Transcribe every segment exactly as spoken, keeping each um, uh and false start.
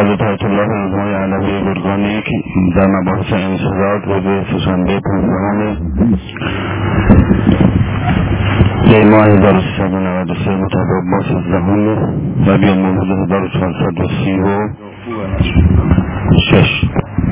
حضرت آیت الله رضوانی علوی برگانی که در مباحث انصداد و به سوشنبه پنجم دی ماه هزار و سیصد و نود و سه مطابق با سیزدهم ربیع الموعود هزار و چهارصد و سی و شش.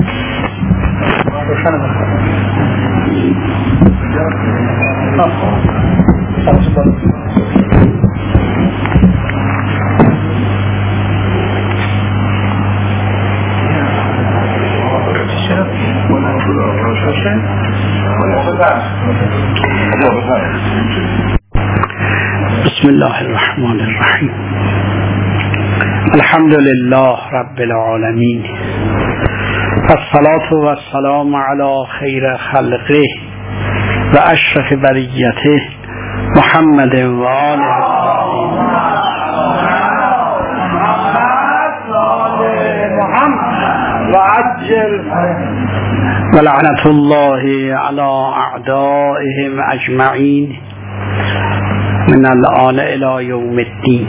بسم الله الرحمن الرحیم. الحمد لله رب العالمین، الصلاة و السلام علی خیر خلقه و اشرف بریته محمد و آله و عجل و لعنت الله علی اعدائهم اجمعین من الآن الی یوم الدین.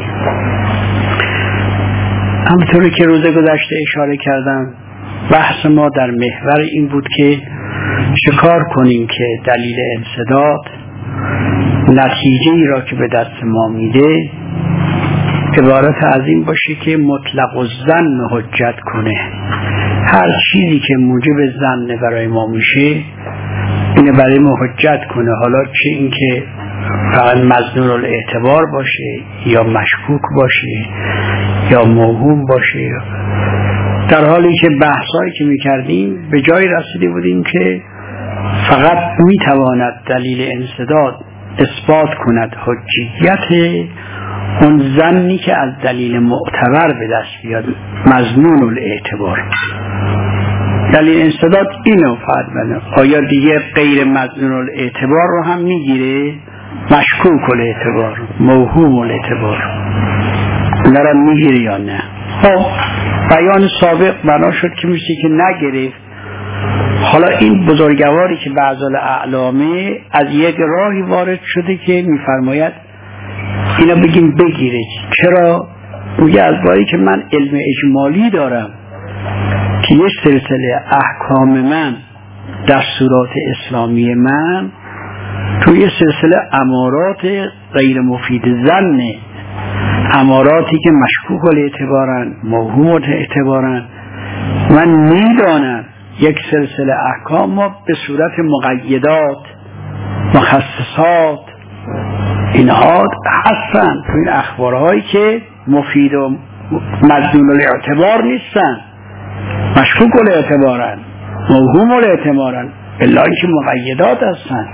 همطوری که روز گذشته اشاره کردم، بحث ما در محور این بود که چکار کنیم که دلیل انسداد نتیجه ای را که به دست ما میده عبارت از این باشه که مطلق الظن حجت کنه. هر چیزی که موجب ظن برای ما میشه اینه برای ما حجت کنه، حالا چه این که فقط مظنون الاعتبار باشه یا مشکوک باشه یا موهوم باشه. در حالی که بحثایی که میکردیم به جایی رسیده بودیم که فقط میتواند دلیل انسداد اثبات کند حجیت اون ظنی که از دلیل معتبر به دست بیاد، مظنون الاعتبار. دلیل انسداد اینو فقط بنده. آیا دیگه غیر مظنون الاعتبار رو هم میگیره؟ مشکوک الاعتبار، موهوم الاعتبار نرم میگیره یا نه؟ خب بیان سابق بنا شد که میشه که نگرفت. حالا این بزرگواری که بعض الاعلامه از یک راهی وارد شده که میفرماید اینا بگیم بگیره. چرا؟ میگه از بایی که من علم اجمالی دارم که یک سلسله احکام من دستورات اسلامی من توی یه سلسله امارات غیر مفید ظنه، اماراتی که مشکوک الاعتبارن، موهوم الاعتبارن. من میدانم یک سلسله احکام ما به صورت مقیدات، مخصصات، اینها هستن تو این اخبارهایی که مفید و مظنون الاعتبار نیستن، مشکوک الاعتبارن، موهوم الاعتبارن، الا اینکه مقیدات هستن،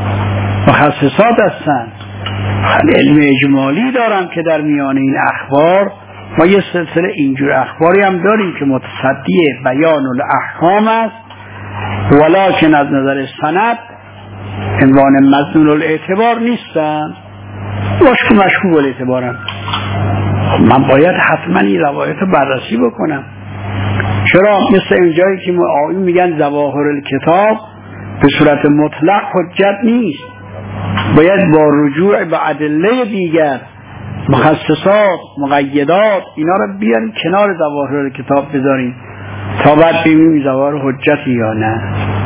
مخصصات هستن. علم اجمالی دارم که در میان این اخبار ما یه سلسله اینجور اخباری هم داریم که متصدی بیان الاحکام است، ولکن از نظر سند عنوان مظنون الاعتبار نیستن، مشکوک مشکوک الاعتبارن. من باید حتما این روایت رو بررسی بکنم. چرا؟ مثل اینجایی که آیین میگن ظواهر الکتاب به صورت مطلق حجت نیست، باید با رجوع به ادله دیگر، مخصصات، مقیدات، اینا رو بیاریم کنار ظواهر کتاب بذاریم تا بعد ببینیم ظواهر حجتی یا نه.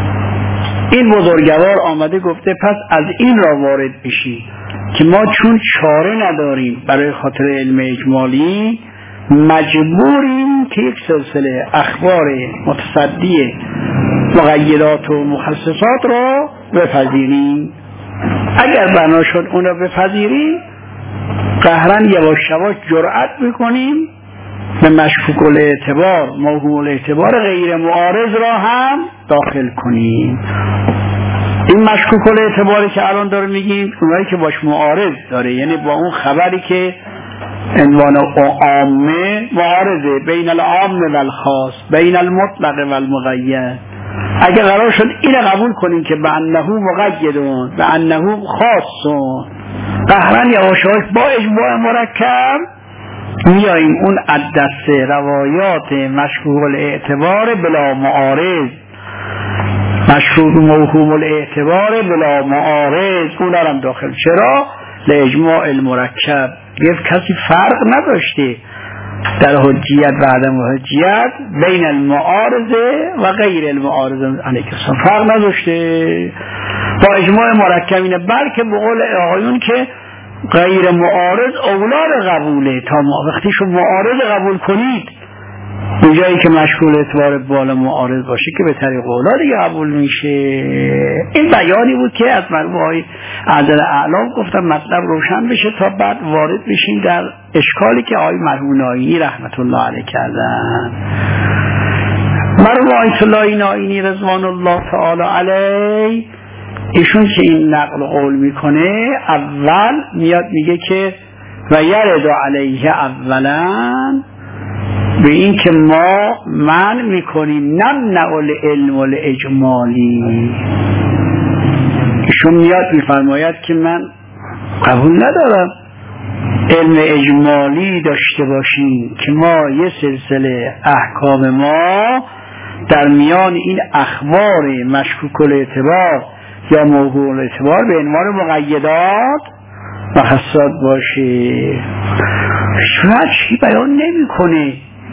این بزرگوار آمده گفته پس از این را وارد بشی که ما چون چاره نداریم برای خاطر علم اجمالی مجبوریم که یک سلسله اخبار متصدی مقیدات و مخصصات را بپذیریم. اگر بنا شد اون را بپذیریم قهرن یواش یواش جرأت میکنیم به مشکوک الاعتبار، موهوم الاعتبار غیر معارض را هم داخل کنیم. این مشکوک الاعتباری که الان داره میگیم اونایی که باش معارض داره، یعنی با اون خبری که عنوان عامه معارضه، بین العام و الخاص، بین المطلق و المقید. اگر قرار شد این قبول کنیم که به انه مقیدون به انه خاصون، قهرن یواشاش با اجماع مرکب میاییم اون عدسه روایات مشکوک الاعتبار بلا معارض، مشکوک موهوم الاعتبار بلا معارض، اون هم داخل. چرا؟ لاجماع المرکب. یک کسی فرق نداشته در حجیت و عدم حجیت بین المعارضه و غیر المعارضه علیه السلام فرق نذاشته با اجماع مرکب اینه، بلکه به قول آقایون که غیر معارض اولاد قبوله. تا وقتی شما معارض قبول کنید اونجایی که مشغول اعتبار بالا معارض باشه که به طریق اولاد دیگه قبول میشه. این بیانی بود که از مرحوم های عدل اعلام گفتم مطلب روشن بشه تا بعد وارد بشیم در اشکالی که آقای مرحوم ناینی رحمت الله علیه کردن. مرحوم آیت الله ناینی رضوان الله تعالی علیه ایشون که این نقل قول میکنه اول میاد میگه که و یرد علیه اولا به این که ما من میکنیم نمنع العلم الاجمالی. ایشون میاد میفرماید که من قبول ندارم علم اجمالی داشته باشیم که ما یه سلسله احکام ما در میان این اخبار مشکوک الاعتبار یا موضوع الاعتبار به عنوان مقیدات و خاصات باشه. شاید چی بیان نمی کنه.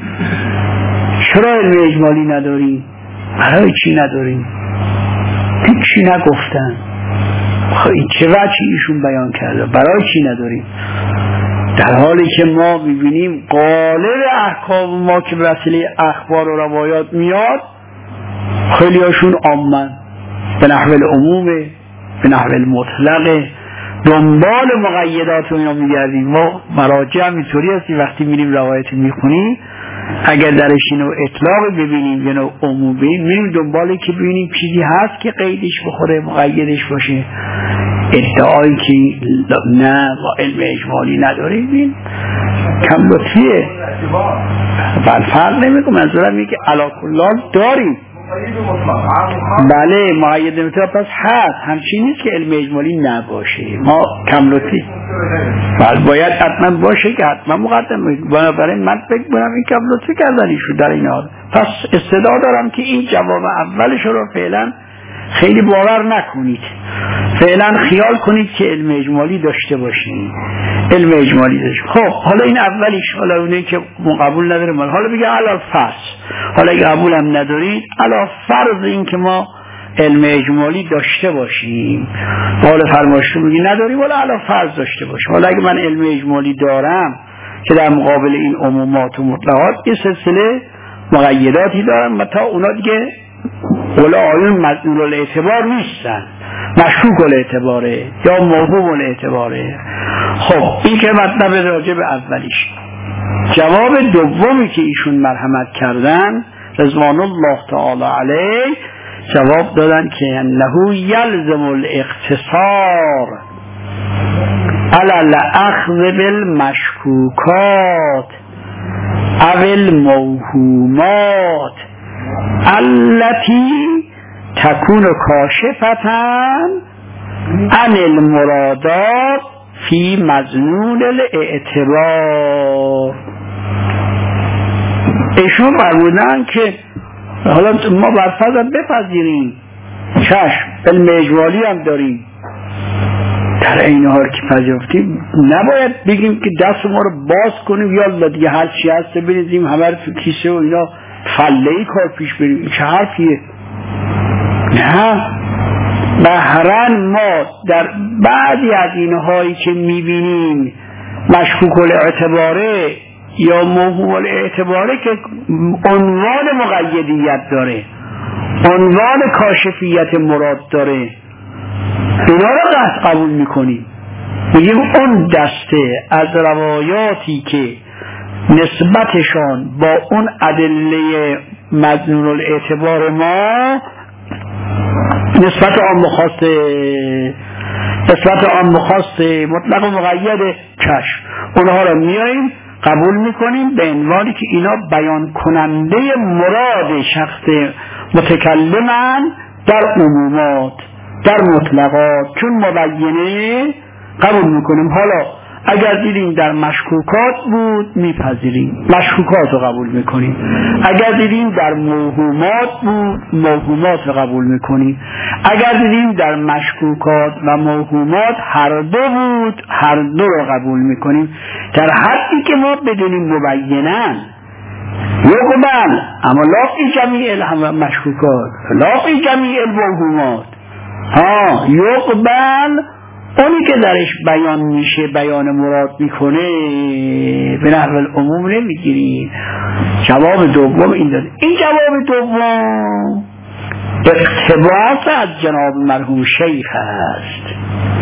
چرا علم اجمالی نداریم؟ برای چی نداریم؟ هیچی نگفتن. این چه وجهی ایشون بیان کرده؟ برای چی نداریم؟ در حالی که ما میبینیم غالب احکام ما که به وسیله اخبار و روایات میاد خیلی هاشون عامن به نحو العمومه به نحو المطلقه، دنبال مقیدات رو میگردیم. ما مراجع هم اینطوری هستیم وقتی میریم روایت میخونیم اگر درش اینو اطلاق ببینیم یا نوع عموم ببینیم میریم دنبالی که ببینیم چیزی هست که قیدش بخوره مقیدش باشه. ادعایی که نه ما علم اجمالی نداریم این کم لطفیه. بل فرق نمی کنم منظورم اینه که علا کلال داریم. بله مقید مطلق پس هست، همچین نیست که علم اجمالی نباشه. ما کم لطفی بل باید حتما باشه که حتما مقدم باید. بنابراین من فکر کنم این کم لطفی کردنیشو در این حال. پس استدعا دارم که این جواب اولش رو فعلا خیلی باور نکنید، فعلا خیال کنید که علم اجمالی داشته باشید. علم اجمالی داشته. خب حالا این اولیش، حالا اونه که قبول نداریم حالا بگه علا فرض، حالا اگه قبول هم ندارید علا فرض این که ما علم اجمالی داشته باشیم، حالا فرمایشتون میگی نداریم، حالا علا فرض داشته باشیم. حالا اگه من علم اجمالی دارم که در مقابل این عمومات و مطلقات یه سلسله مقیداتی دارم و تا اونا دیگه اولا آیون مظنون الاعتبار نیستن، مشکوک الاعتباره یا موهوم الاعتباره. خب این که مطلب راجع به اولیش. جواب دومی که ایشون مرحمت کردن رضوان الله تعالی علیه جواب دادن که انه یلزم الاقتصار علی الاخذ بالمشکوکات او الموهومات التي تكون كاشفة عن المرادات في مظنون الاعتبار. ایشون فرمودن که حالا ما برفضل بپذیریم چشم علم اجمالی هم داریم، در این حال که پذیرفتیم نباید بگیم که دست ما رو باز کنیم یا دیگه هر چی هست بریزیم همه رو تو کیسه و اینا فلهی کار پیش بریم. این چه حرفیه؟ نه، بهرن ما در بعضی از اینهایی که میبینیم مشکوک الاعتباره یا موهوم الاعتباره که عنوان مقیدیت داره، عنوان کاشفیت مراد داره، اینا رو قصد قبول میکنیم. میگیم اون دسته از روایاتی که نسبتشان با اون ادله مظنون الاعتبار ما نسبت آن مخواسته نسبت آن مخواسته مطلق و مقید کشف، اونها رو میاییم قبول میکنیم به عنوانی که اینا بیان کننده مراد شخص متکلمن در عمومات در مطلقات، چون مبینه قبول میکنیم. حالا اگر دیدیم در مشکوکات بود میپذیریم، مشکوکات رو قبول میکنیم. اگر دیدیم در موهومات بود موهومات رو قبول میکنیم. اگر دیدیم در مشکوکات و موهومات هر دو بود هر دو رو قبول میکنیم، در حدی که ما بدونیم مبینن یقبل اما لا فی جمیع المشکوکات لا فی جمیع الموهومات. ها یقبل اونی که درش بیان میشه بیان مراد میکنه به نحو العموم نمیگیریم. جواب دوم این داده. این جواب دوم اقتباس از جناب مرحوم شیخ است.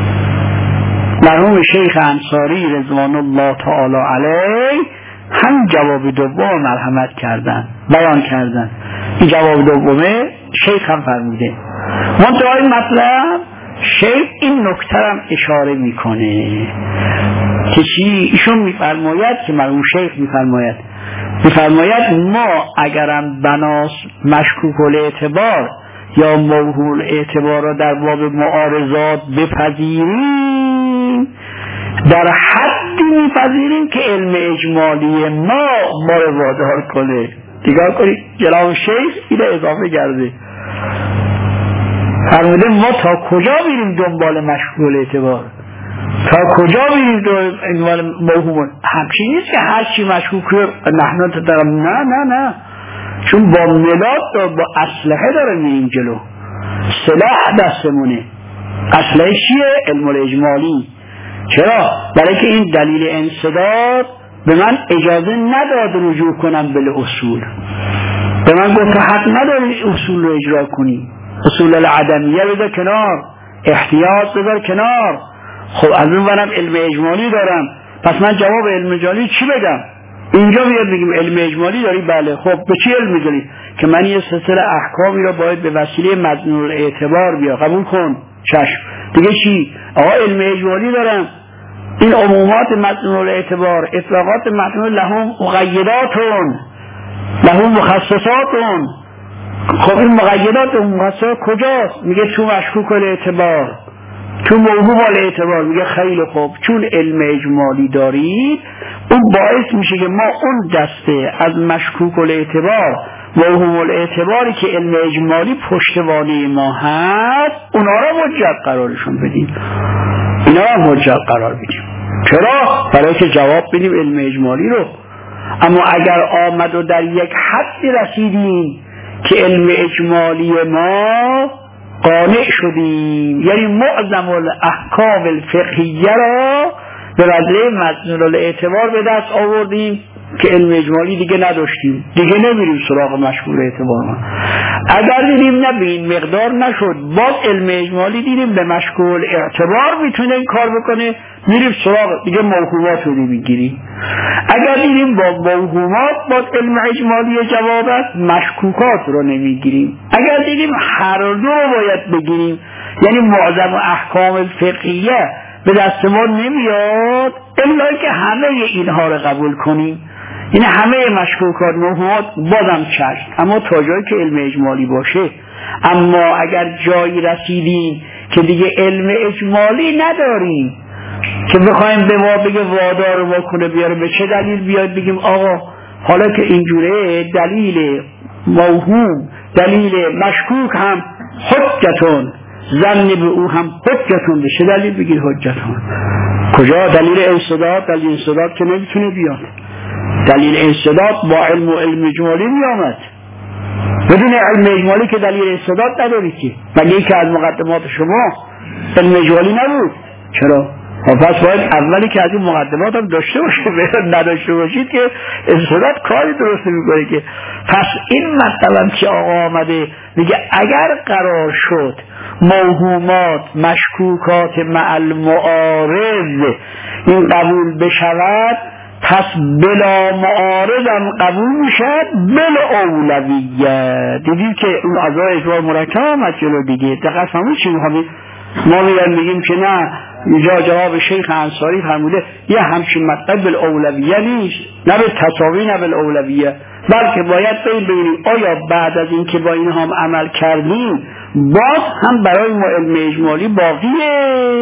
مرحوم شیخ انصاری رضوان الله تعالی علیه هم جواب دوم مرحمت کردن بیان کردن. این جواب دومه شیخ هم فرموده. منتهای مطلب شیخ این نکته هم اشاره میکنه که چی؟ ایشون میفرماید که مرحوم شیخ میفرماید میفرماید ما اگرم بناس مشکوک الاعتبار یا موهول اعتبار را در باب معارضات بپذیریم در حدی میپذیریم که علم اجمالی ما ما رو وادار کنه. دیگه کنید جناب شیخ اینو اضافه کرده، فرموده ما تا کجا میریم دنبال مشغول اعتبار، تا کجا میریم دنبال موهوم. همچین نیست که هر چی مشغول نحن تدرم، نه نه نه، چون با ملاد با اسلحه داره میریم جلو، سلاح دستمونه. اسلحه چیه؟ علم الاجمالی. چرا؟ برای که این دلیل انسداد به من اجازه نداد رجوع کنم به اصول. به من گفت حق نداری اصول رو اجرا کنی، اصول العدمیه بذار کنار، احتیاط بذار کنار. خب از اون برم علم اجمالی دارم، پس من جواب علم اجمالی چی بگم؟ اینجا بیاد بگیم علم اجمالی داری، بله خب به چی علم داری؟ که من یه سلسله احکامی را باید به وسیله مظنون الاعتبار بیا، قبول کن، چشم. دیگه چی؟ آقا علم اجمالی دارم، این عمومات مظنون الاعتبار، اطلاقات مظنون لهم مقیداتون لهم مخصصاتون. خب این مقیدات و مخصصات کجاست؟ میگه تو مشکوک الاعتبار، تو موهوم الاعتبار. میگه خیلی خوب، چون علم اجمالی دارید اون باعث میشه که ما اون دسته از مشکوک الاعتبار موهوم الاعتباری که علم اجمالی پشتوانه ما هست اونا را حجت قرارشون بدیم، اینا را حجت قرار بدیم. چرا؟ برای که جواب بدیم علم اجمالی رو. اما اگر آمد و در یک حدی رسیدیم که علم اجمالی ما قانع شدیم، یعنی معظم الاحکام الفقهیه را به وسیله مظنون الاعتبار به دست آوردیم که علم اجمالی دیگه نداشتیم، دیگه نمیریم سراغ مشغول اعتبار ما. اگر دیدیم نه به این مقدار نشد، باز علم اجمالی دیدیم به مشغول اعتبار میتونه این کار بکنه، میریم سراغ دیگه موهومات رو میگیریم. اگر دیدیم با موهومات باز علم اجمالی جواب است، مشکوکات رو نمیگیریم. اگر دیدیم هر دو رو باید بگیریم، یعنی معظم احکام الفقهیه به دست ما نمیاد الا که همه اینها رو قبول کنیم، یعنی همه مشکوکات موهومات بازم چشم، اما تا جایی که علم اجمالی باشه. اما اگر جایی رسیدیم که دیگه علم اجمالی نداریم که بخوایم به ما بگه وادار ما کنه بیاره، به چه دلیل بیاد بگیم آقا حالا که اینجوره دلیل موهوم دلیل مشکوک هم حجتون، ظن به او هم حجتون، به چه دلیل بگیر حجتون؟ کجا؟ دلیل انصداد. دلیل انصداد که نمیتونه بیاد، دلیل انصداد با علم و علم اجمالی میامد، بدون علم اجمالی که دلیل انصداد نداری که. مگه ای که از مقدمات شما علم اجمالی نبود؟ چرا؟ پس باید اولی که از این مقدمات هم داشته باشه، نداشته باشید که انصداد کاری درست میکنه که. پس این مطلب که آقا آمده میگه اگر قرار شد موهومات مشکوکات مع المعارض این قبول بشود، پس بلا معارض هم قبول میشد بلا اولویت. دیدید که اون اعضای اجبار مرکب هم جلو دیگه دقیق فهمید چی میخوام ما میگن بگیم که نه، اینجا جواب شیخ انصاری فرموده یه همچین مطلب بالاولویه نیست، نه به تساوی نه بالاولویه، بلکه باید ببینیم آیا بعد از این که با این هم عمل کردیم باز هم برای ما علم اجمالی باقیه،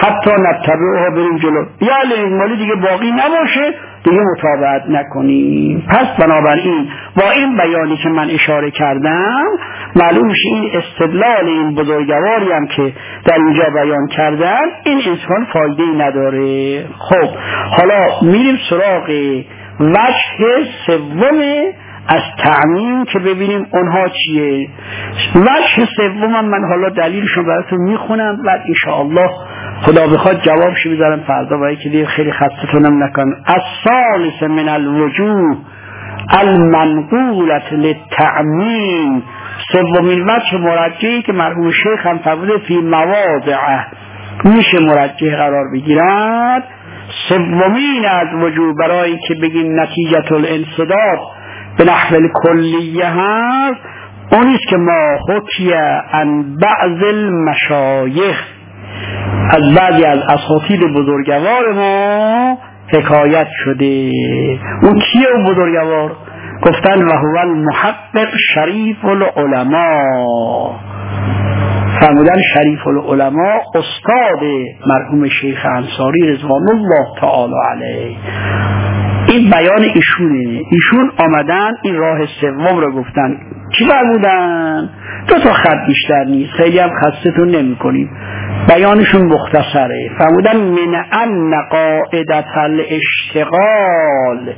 حتی نتبعها بریم جلو، یا الاجمالی دیگه باقی نباشه دیگه متابعت نکنیم. پس بنابراین با این بیانی که من اشاره کردم معلوم میشه این استدلال این بزرگواری هم که در اینجا بیان کردن این انسان فایده‌ای نداره. خب حالا میریم سراغ وجه سوم از تعمیم که ببینیم اونها چیه. وجه سوم من حالا دلیلشون براتون میخونم، بعد انشاءالله خدا بخواد جوابشو میذارم فردا، برای که دیگه خیلی خستتونم نکنم. الثالث من الوجوه المنقولة للتعمیم، سومین وجه مرجحی که مرحوم شیخ هم فرموده فی مواضعه میشه مرجح قرار بگیرد. سومین از وجوه برای که بگیم نتیجه الانصداد به نحو کلیه هست، اونیست که ما حکیه ان بعض المشایخ، از بعضی از اساطیر بزرگوار ما حکایت شده. اون کیه اون بزرگوار؟ گفتن و هو المحقق شریف العلماء، فرمودن شریف العلماء استاد مرحوم شیخ انصاری رضوان الله تعالی علیه. این بیان ایشونه. ایشون آمدن این راه سوم رو گفتن. چی فرمودن؟ دو تا خط بیشتر نیست، خیلی هم خستتون نمی کنیم، بیانشون مختصره. فرمودن من ان قاعدة الاشتغال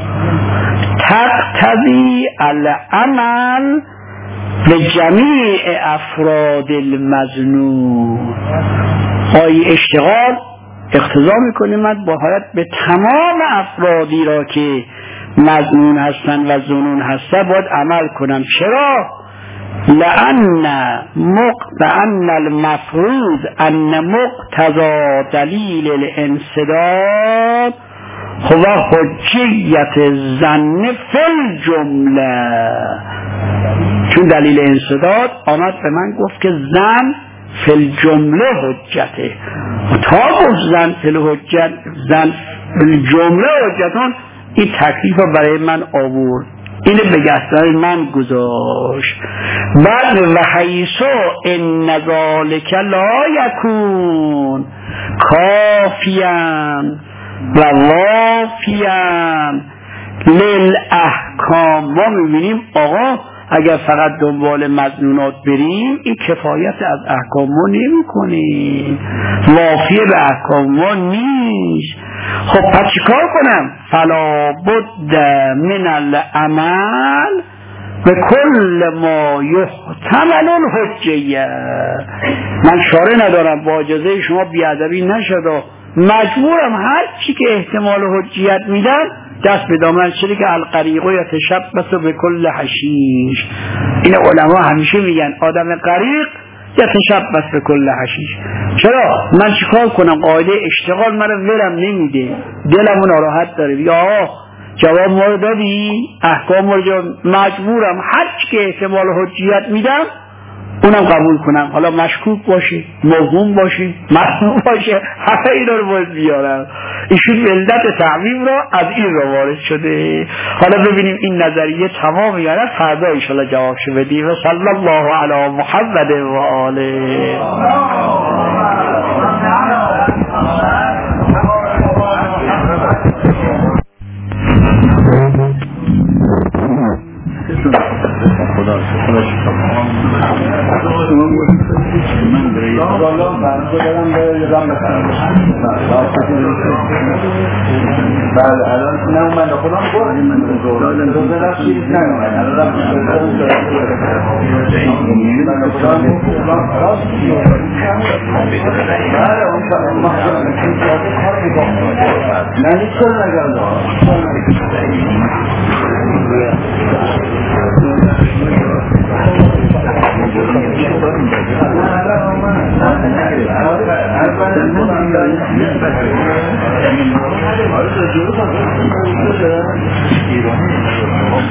تقتضی العمل به جمیع افراد المظنون. آیه اشتغال اقتضا میکنه من باید به تمام افرادی را که مظنون هستن و ظنون هستن باید عمل کنم. چرا؟ لأن مق... لأن المفروض ان مقتضى دلیل الانصداد هو حجیت الظن فی الجمله. چون دلیل انصداد آمد به من گفت که زن فی الجمله حجته، تا گفت زن فی الحجت زن فی الجمله حجتون، این تکلیف رو برای من آورد، اینو به گستر من گذاشت. بعد و حیثو ان ذالک لا یکون کافیان و وافیان للاحکام. ما میبینیم آقا اگر فقط دنبال مظنونات بریم این کفایت از احکام ما نمی کنیم، وافیه به احکام ما نیست. خب پس چیکار کنم؟ فلا بد من العمل به کل ما یحتمل الحجیه. من چاره ندارم، با اجازه شما بیادبی نشد، مجبورم هر چی که احتمال حجیت میدم دست به دامن شده که القریق و یتشبث به کل حشیش. این علما همیشه میگن آدم قریق یتشبث به کل حشیش. چرا؟ من چیکار کنم؟ قاعده اشتغال منو ولم نمیده، دلمو ناراحت داره. یا جواب ما رو دادی، احکام ما رو مجبورم هر چی که احتمال حجیت میدم اونم قبول کنم، حالا مشکوک باشه، موهوم باشه، مصنوع باشه، همه اینا رو باید بیارم. ایشون علت تعمیم را از این را وارد شده. حالا ببینیم این نظریه تمام یا نه، فردا انشاءالله جوابشو بدیم. و صلی الله علی محمد و آله. خدا خدا من برای الله برنامه دارم به رام بکنم. بعد الان نه من خودم گفتم من دادم دو تا چیز نمیاد. الان من خودم راست آره اون من هیچ کار نکردم. ایرانی